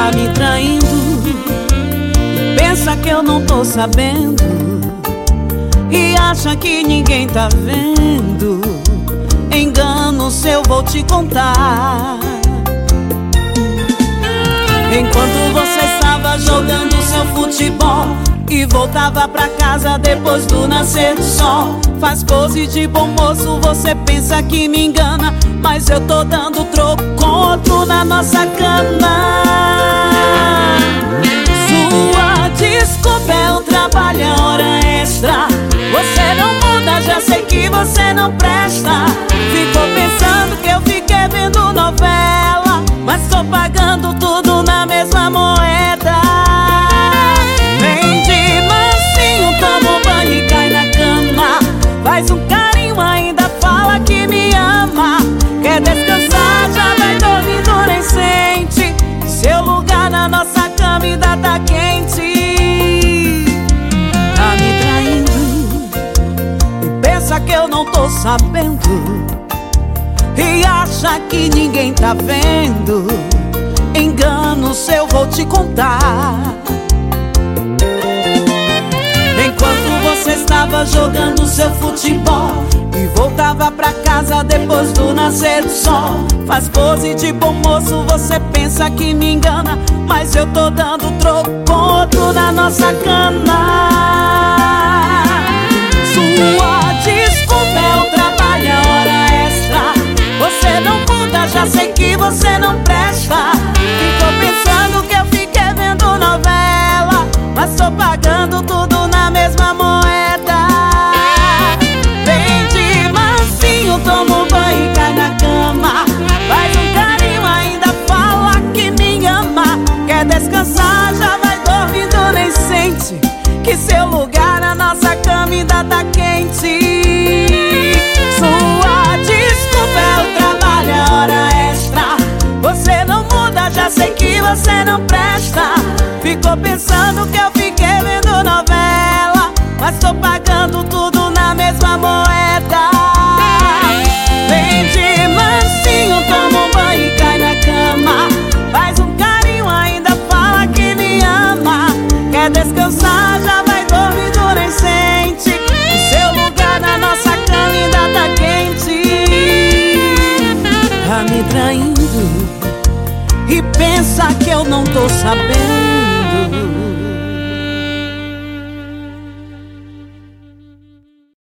Tá me traindo, pensa que eu não tô sabendo e acha que ninguém tá vendo. Engano seu, vou te contar. Enquanto você estava jogando seu futebol e voltava pra casa depois do nascer do sol, faz pose de bom moço, você pensa que me engana, mas eu tô dando troco com outro na nossa cama. Sua desculpa é o trabalho, é hora extra. Você não muda, já sei que você não presta. Ficou pensando que eu fiquei vendo novela, mas tô pagando tudo na mesma moeda. Vem de mansinho, toma um banho e cai na cama. Faz um carinho, ainda fala que me ama. Quer descansar, já vai dormindo, nem sente. Seu lugar na nossa cama ainda tá quente. Tá me traindo e pensa que eu não tô sabendo e acha que ninguém tá vendo. Engano seu, vou te contar. Enquanto você estava jogando seu futebol e voltava pra casa depois do nascer do sol, faz pose de bom moço, você pensa que me engana, mas eu tô dando troco com outro na nossa cama. Sua desculpa é o trabalho, é hora extra. Você não muda, já sei que você não presta. Ficou pensando que eu fiquei vendo novela, mas tô pagando tudo na mesma moeda. Vem de mansinho, toma um banho e cai na cama. Faz um carinho, ainda fala que me ama. Quer descansar, já vai dormindo, nem sente que seu lugar na nossa cama ainda tá quente. Sua desculpa é o trabalho, é hora extra. Você não muda, já sei que você não presta. Ficou pensando que eu fiquei vendo novela, mas tô pagando tudo na mesma moeda. Vem de mansinho, toma um banho e cai na cama. Faz um carinho, ainda fala que me ama. Quer descansar, já vai dormindo, nem sente. O seu lugar na nossa cama ainda tá quente. Tá me traindo e pensa que eu não tô sabendo